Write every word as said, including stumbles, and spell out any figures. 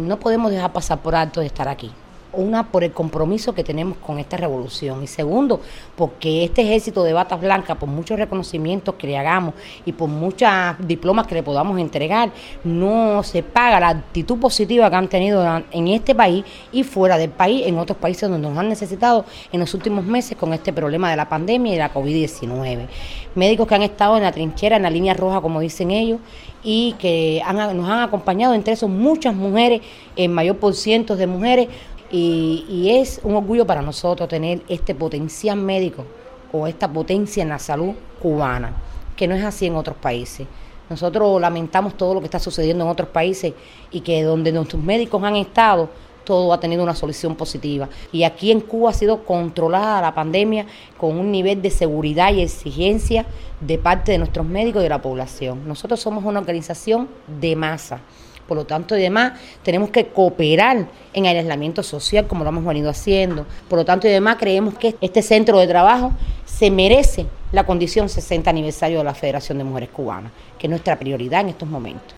no podemos dejar pasar por alto de estar aquí. Una, por el compromiso que tenemos con esta revolución, y segundo, porque este ejército de batas blancas, por muchos reconocimientos que le hagamos y por muchos diplomas que le podamos entregar, no se paga la actitud positiva que han tenido en este país y fuera del país, en otros países donde nos han necesitado en los últimos meses con este problema de la pandemia y de la COVID diecinueve. Médicos que han estado en la trinchera, en la línea roja, como dicen ellos, y que han, nos han acompañado, entre esos muchas mujeres, el mayor por ciento de mujeres. Y, y es un orgullo para nosotros tener este potencial médico o esta potencia en la salud cubana, que no es así en otros países. Nosotros lamentamos todo lo que está sucediendo en otros países y que donde nuestros médicos han estado, todo ha tenido una solución positiva. Y aquí en Cuba ha sido controlada la pandemia con un nivel de seguridad y exigencia de parte de nuestros médicos y de la población. Nosotros somos una organización de masa. Por lo tanto, y demás, tenemos que cooperar en el aislamiento social como lo hemos venido haciendo. Por lo tanto, y demás, creemos que este centro de trabajo se merece la condición sesenta aniversario de la Federación de Mujeres Cubanas, que es nuestra prioridad en estos momentos.